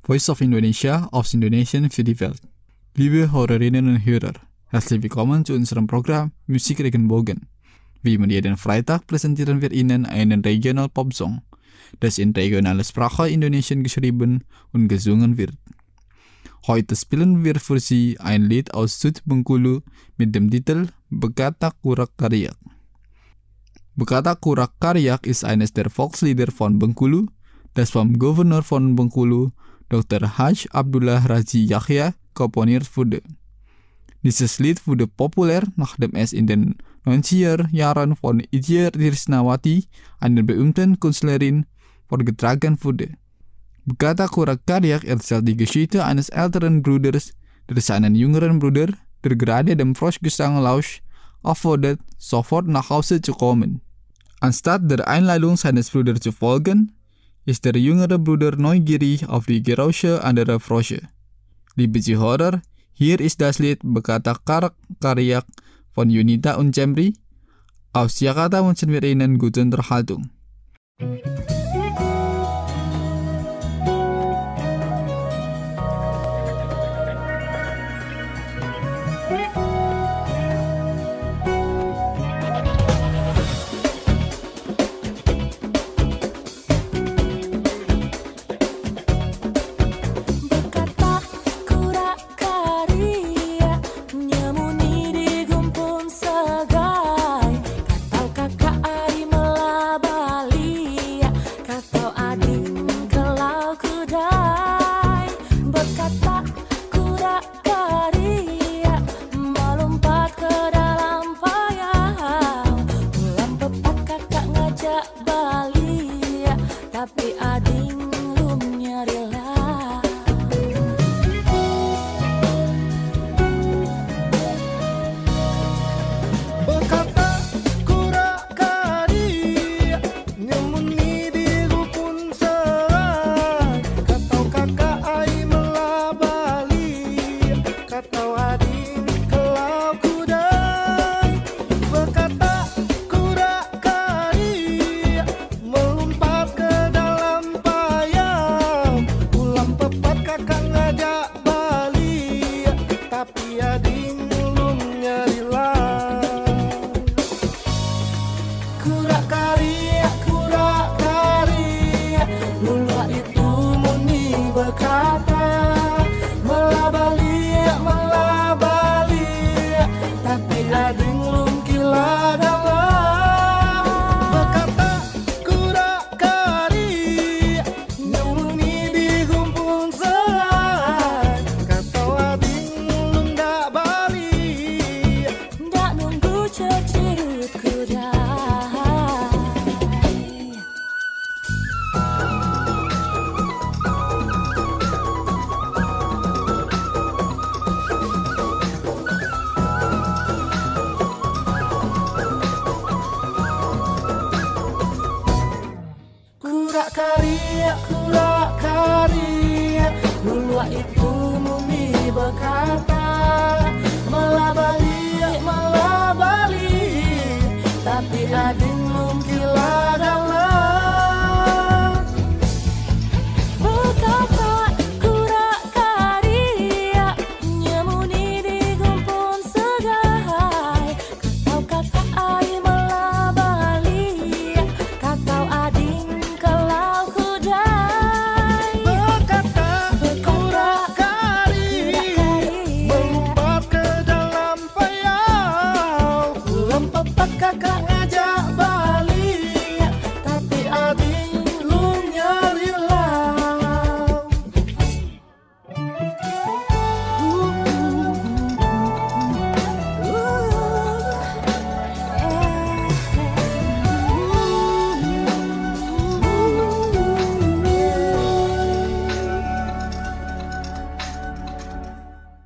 Voice of Indonesia of Indonesian Videoveld. Lieve Horrorinnen en Hörer, herzlich willkommen zu unserem Programm Musik Regenbogen. Wie immer jeden Freitag präsentieren wir Ihnen einen Regional Popsong, das in regionaler Sprache Indonesien geschrieben und gesungen wird. Heute spielen wir für Sie ein Lied aus Sud Bengkulu mit dem Titel Bekata Kurak Kariak. Bekata Kurak Kariak ist eines der Volkslieder von Bengkulu, das vom Gouverneur von Bengkulu, Dr. Haj Abdullah Razi Yahya, komponiert wurde. Dieses Lied wurde populär, nachdem es in den 90er Jahren von Itje Trisnawati, einer berühmten Künstlerin, vorgetragen wurde. Bekata Kurak Kariak erzählt die Geschichte eines älteren Bruders, der seinen jüngeren Bruder, der gerade dem Froschgesang lauscht, auffordert, sofort nach Hause zu kommen. Anstatt der Einladung seines Bruders zu folgen, ist der jüngere Bruder neugierig auf die Geräusche anderer Frösche. Liebe Zuhörer, hier ist das Lied Bekata Kurak Kariak von Yunita und Cemri. Aus Jakarta wünschen wir Ihnen gute Unterhaltung. Kakak